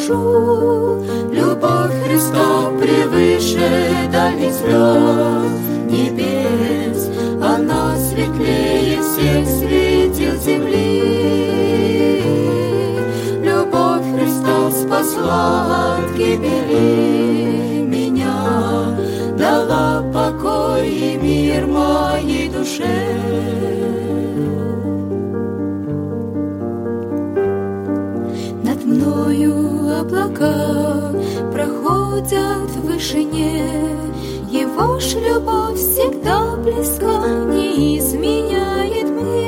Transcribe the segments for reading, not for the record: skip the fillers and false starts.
скажу. Любовь Христа превыше дальних звезд небес, она светлее всех светил земли. Любовь Христа спасла от гибели меня, дала покой и мир моей душе. Над мною облака проходят в вышине, Его ж любовь всегда близка, не изменяет мне.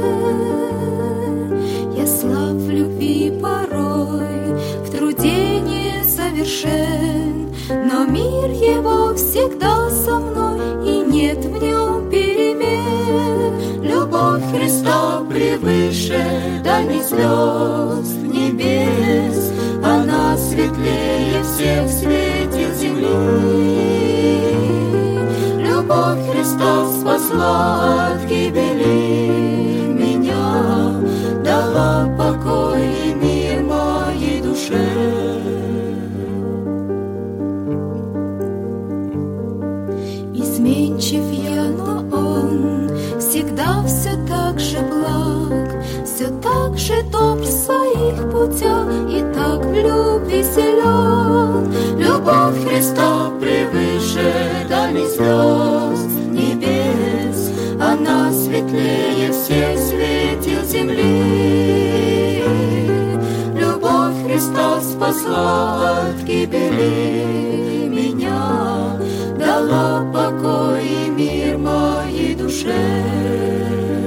Я слаб в любви порой, в труде несовершен, но мир Его всегда со мной, и нет в нем перемен. Любовь Христа превыше дальних звезд небес, она светлее всех светил земли. Любовь Христа спасла от гибели меня, дала покой и мир моей душе. Изменчив я, но Он всегда все так же благ, все так же добр в своих путях и так в любви силен. Любовь Христа превыше дальних звезд небес, она светлее всех светил земли. Любовь Христа спасла от гибели меня, дала покой и мир моей душе.